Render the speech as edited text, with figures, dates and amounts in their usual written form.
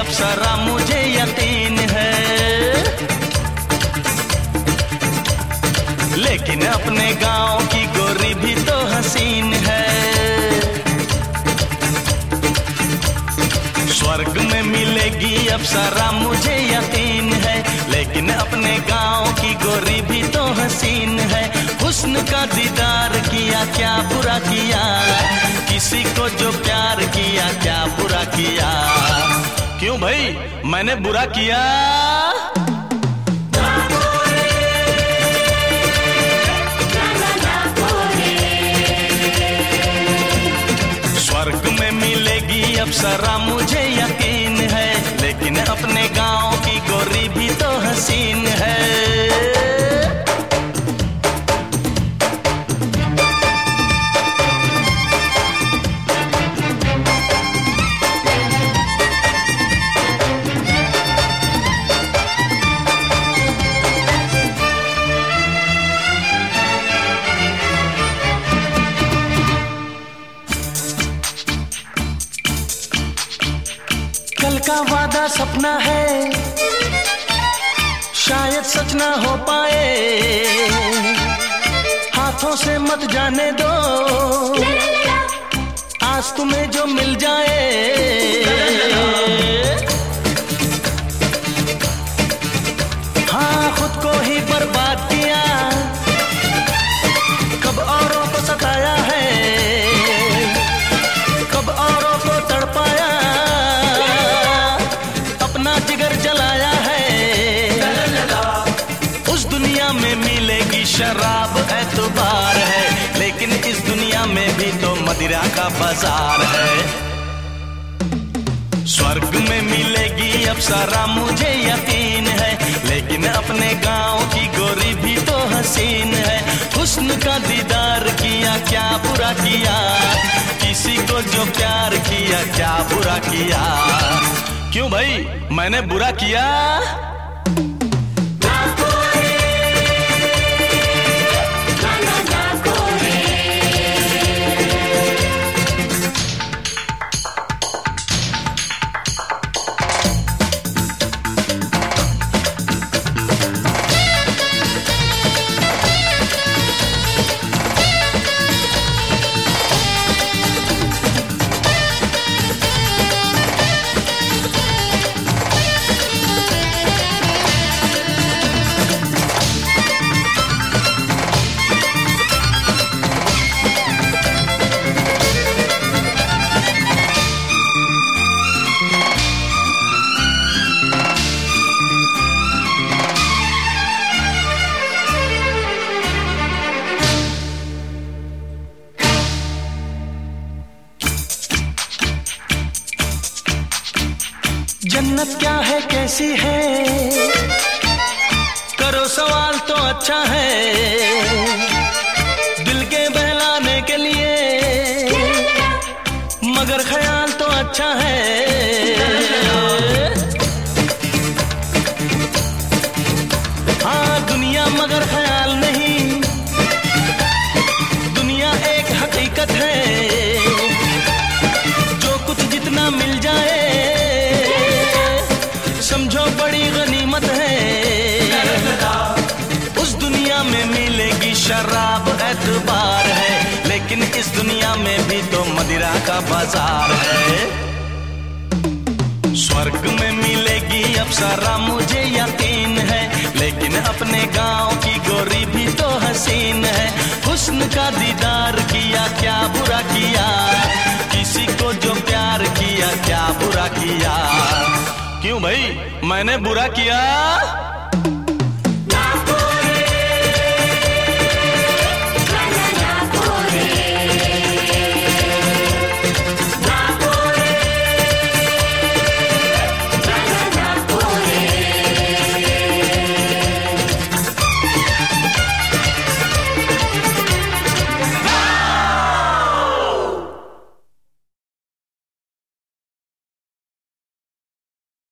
अप्सरा मुझे यकीन है, लेकिन अपने गांव की गोरी भी तो हसीन है। स्वर्ग में मिलेगी अप्सरा मुझे यकीन है, लेकिन अपने गांव की गोरी भी तो हसीन है। हुस्न का दीदार किया क्या बुरा किया, किसी को जो प्यार किया क्या बुरा किया। क्यों भाई मैंने बुरा किया? स्वर्ग में मिलेगी अप्सरा मुझे यकीन है, लेकिन अपने गांव की गोरी भी तो हसीन है। कल का वादा सपना है, शायद सच ना हो पाए। हाथों से मत जाने दो, आज तुम्हें जो मिल जाए। हाँ, खुद को ही बर्बाद किया, कब औरों को सताया है, कब औरों को तड़पाया, अपना जिगर जलाया है। उस दुनिया में मिलेगी शराब एतबार है, लेकिन इस दुनिया में भी तो मदिरा का बाजार है। स्वर्ग में मिलेगी अप्सरा मुझे यकीन है, लेकिन अपने गांव की गोरी भी तो हसीन है। हुस्न का दीदार किया क्या बुरा किया, किसी को जो प्यार किया क्या बुरा किया। क्यों भाई मैंने बुरा किया? जन्नत क्या है कैसी है, करो सवाल तो अच्छा है। दिल के बहलाने के लिए, मगर ख्याल तो अच्छा है। हाँ, दुनिया मगर ख्याल नहीं, दुनिया एक हकीकत है। जो कुछ जितना मिल जाए समझो बड़ी गनीमत है। उस दुनिया में मिलेगी शराब एतबार है, लेकिन इस दुनिया में भी तो मदिरा का बाजार है। स्वर्ग में मिलेगी अप्सरा मुझे यकीन है, लेकिन अपने गांव की गोरी भी तो हसीन है। हुस्न का दीदार किया क्या बुरा किया, किसी को जो प्यार किया क्या बुरा किया। क्यों भाई मैंने बुरा किया?